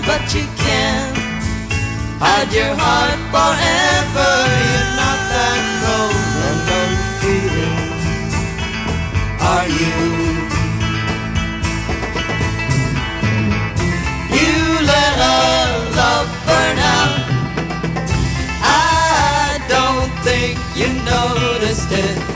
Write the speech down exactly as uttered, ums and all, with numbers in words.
but you can't hide your heart forever. You're not that cold and unfeeling, are you? You let our love burn out. I don't think you noticed it.